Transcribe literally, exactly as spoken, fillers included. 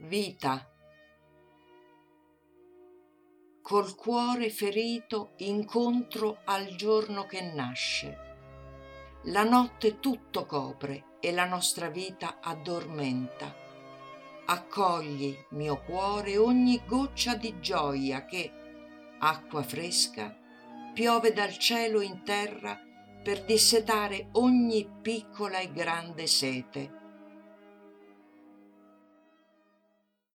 Vita, col cuore ferito incontro al giorno che nasce. La notte tutto copre e la nostra vita addormenta. Accogli, mio cuore, ogni goccia di gioia che, acqua fresca, piove dal cielo in terra per dissetare ogni piccola e grande sete.